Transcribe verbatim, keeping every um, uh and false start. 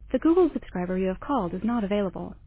The Google subscriber you have called is not available.